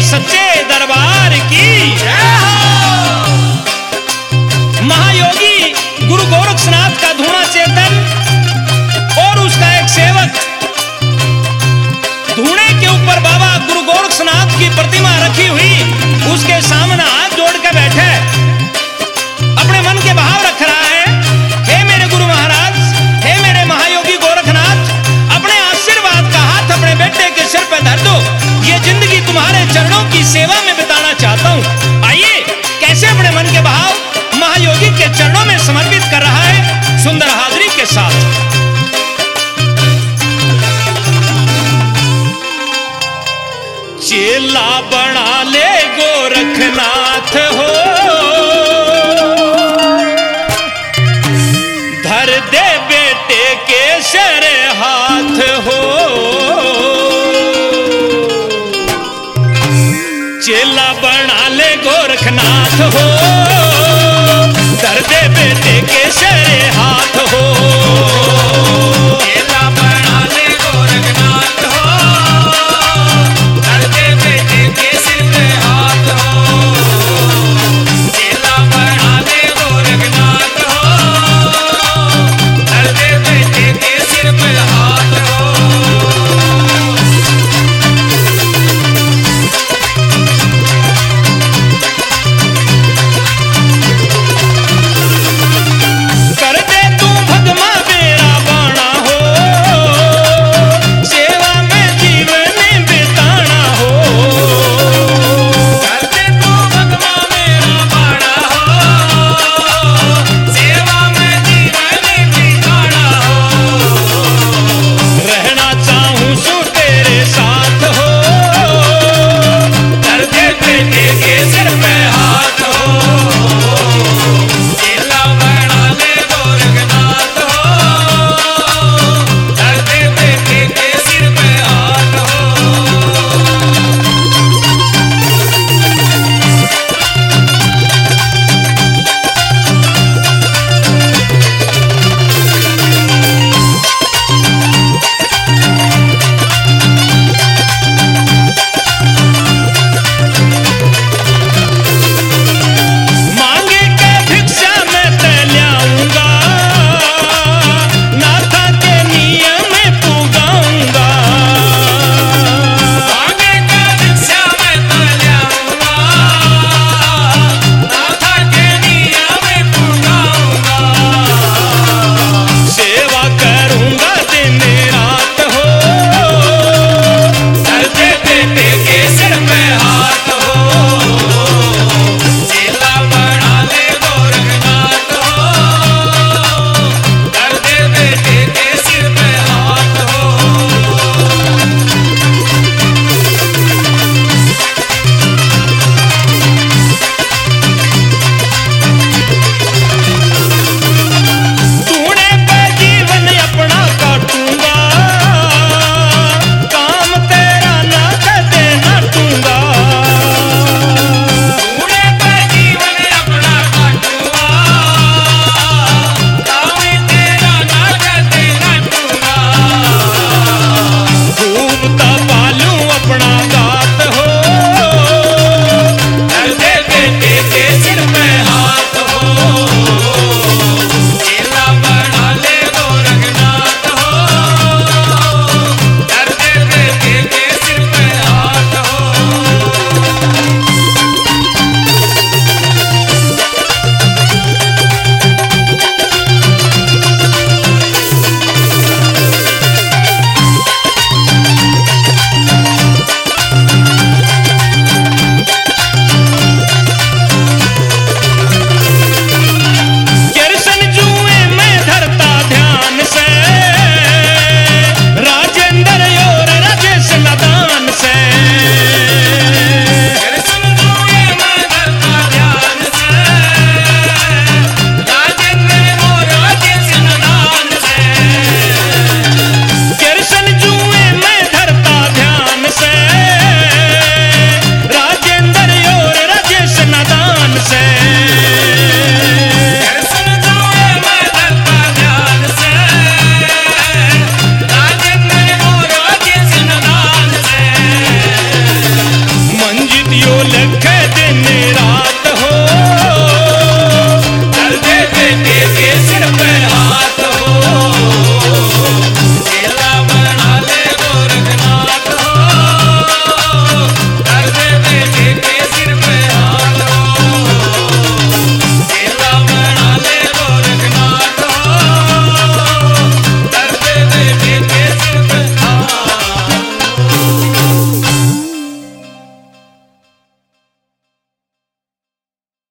सच्चे दरबार की। महायोगी गुरु गोरक्षनाथ का धूणा चेतन और उसका एक सेवक धूणे के ऊपर बाबा गुरु गोरक्षनाथ की प्रतिमा रखी हुई उसके सामने हाथ जोड़ के बैठे अपने मन के भाव रख रहा है। हे मेरे गुरु महाराज, हे मेरे महायोगी गोरखनाथ, अपने आशीर्वाद का हाथ अपने बेटे के सिर पे धर दो। ये जिंदगी तुम्हारे चरणों की सेवा में बिताना चाहता हूँ। आइए कैसे अपने मन के भाव महायोगी के चरणों में समर्पित कर रहा है सुंदर हाजरी के साथ। चेला बना ले गोरखनाथ हो, धर दे बेटे के सर हाथ हो। चेला बना ले गोरखनाथ हो, धर दे बेटे के सर हाथ हो। चेला बना ले गोरखनाथ हो, धर दे बेटे के सिर पे हाथ हो। लख दिन